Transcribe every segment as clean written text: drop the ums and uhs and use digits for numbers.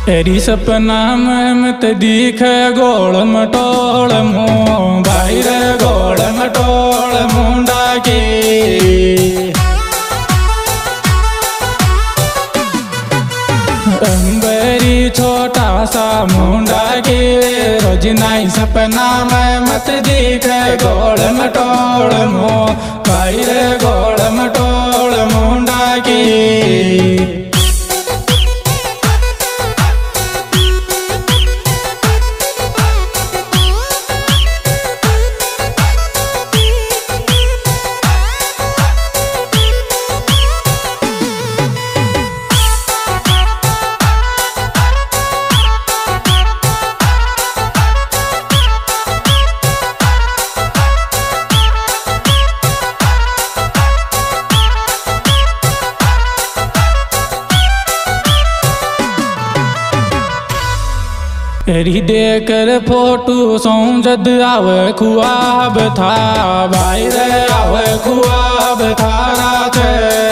एरी सपना में मत दिखे गोल मटोल मो भाई रे गोल मटोल मुंडा की अंबेरी छोटा सा मुंडा की रोज नाई सपना में मत दिखे गोल मटोल मो भाई रे गोल मटोल मुंडा की। एरी देकर फोटो सौ जद आवे खुआब था भाई रे आवे खुआब थारा छे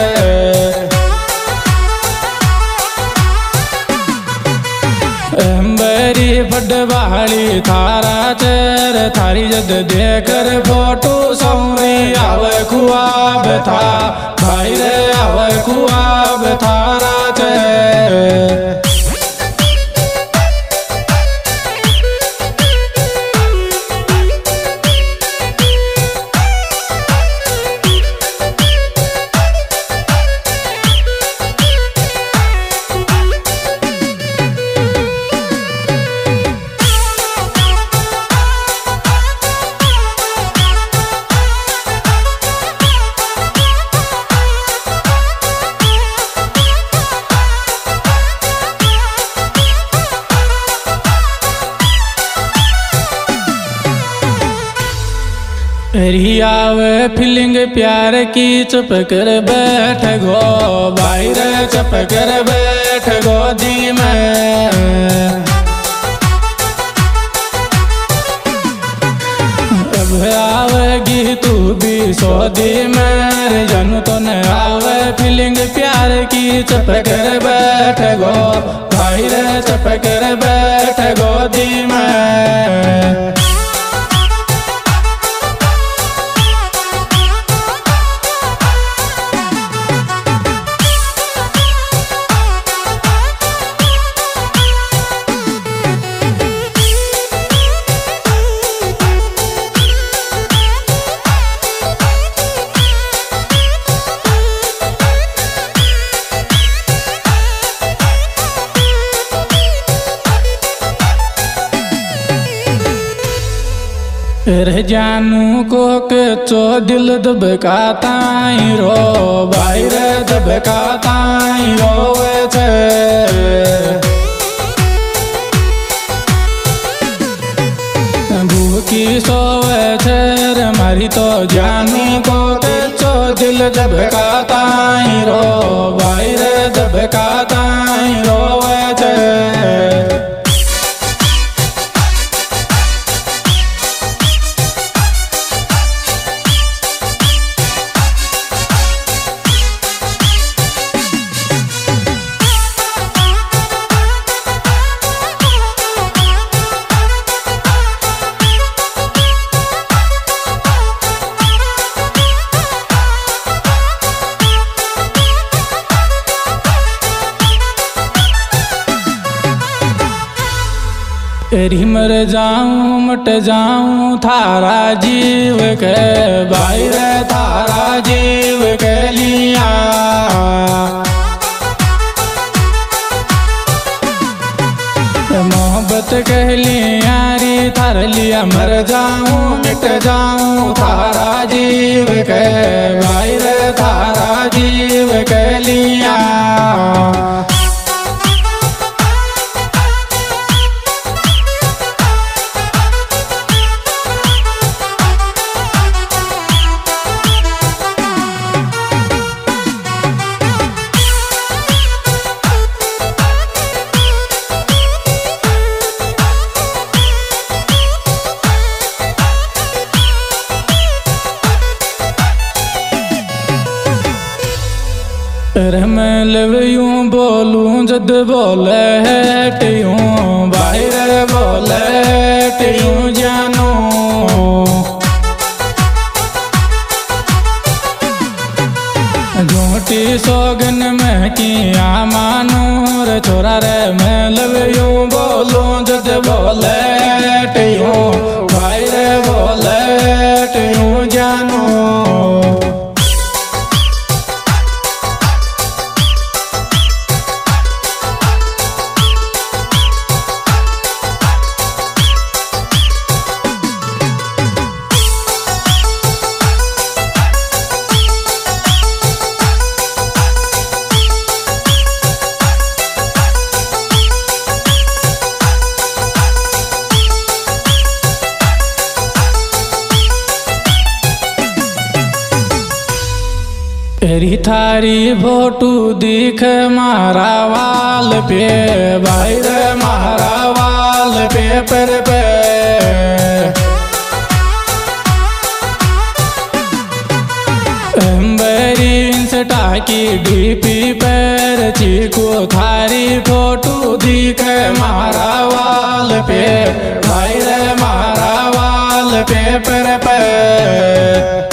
एम्बेरी बड़वाली थारा चेर थारी जद देकर फोटो सौरी आवे खुआब था भाई रे आवे खुआब थारा चेर। रियावे फीलिंग प्यार की चुप कर बैठ गो भाई रे चुप कर बैठ गोदी में अब आवेगी तू भी सौदी में जानू तो न आवे फीलिंग प्यार की चुप कर बैठ गो भाई रे चुप कर बैठ गोदी में। रह जानू को के चो दिल दबकाताई रो भाई रे दबकाताई रोवे छे भूखी सोवे छे रे मारी तो जानू को के चो दिल दबकाताई रो भाई रे दबकाताई रोवे छे। एरी मर जाऊं मट जाऊं थारा जीव के भाई रे थारा जीव के लिया मोहब्बत कह लिया री थार लिया मर जाऊं मिट जाऊं थारा जीव के भाई रे थारा जीव के लिया। मैं लव यूं बोल बोलूं जद बोले ट्यूं भाई रे बोले ट्यूं जानू झूठी सोगन में किया मानू रे छोरा रे मैं लव यू बोलूं जद बोले ट्यूं भाई रे बोले ट्यूं जानू तेरी थारी फोटू दिख मारा वाल पे भाई रे मारा वाल पेपर पे इंस्टा की डीपी पर चीकू थारी फोटू दिख मारा वाल पे भाई रे मारा वाल पेपर पे